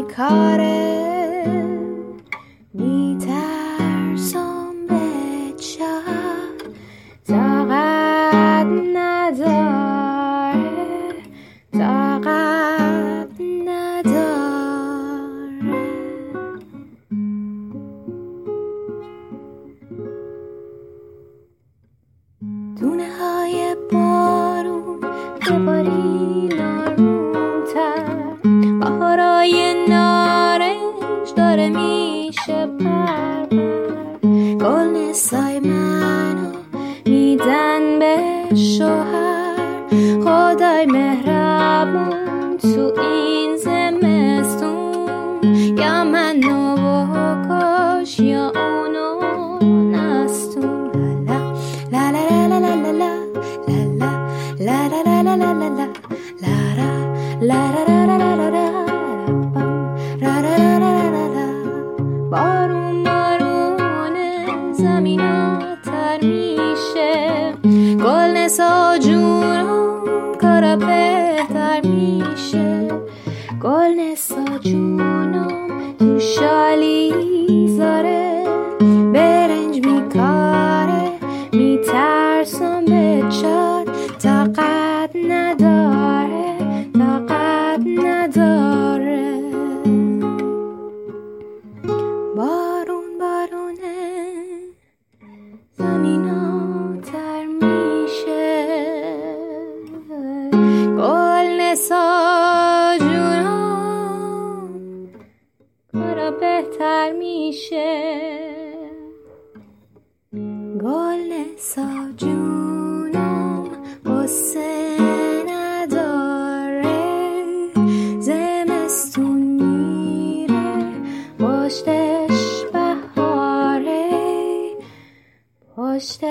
میکاره، میترسم به چشم طاقت نداره، طاقت نداره. دونه های بارون بباری نارمونتر، بهارای نارنج داره میشه پر پر. گل نسای منو میدن به شوهر، خدای مهربون تو این زمستون، یا منو بکش یا اونو نستون. لا لا لا لا لا لا لا لا لا لا لا لا لا لا لا. بارون بارونه زمین آتر میشه، گل نسا جونم کارا بهتر میشه، گل نسا جونم تو شالی زاره، برنج میکاره، میترسم به چار، طاقت نداره، طاقت نداره. بارون بارونه زمین آتر میشه، گل نسا جونم کارا بهتر میشه، گل نسا جونم قصه نداره، زمستون میره پشتش بهاره، پشتش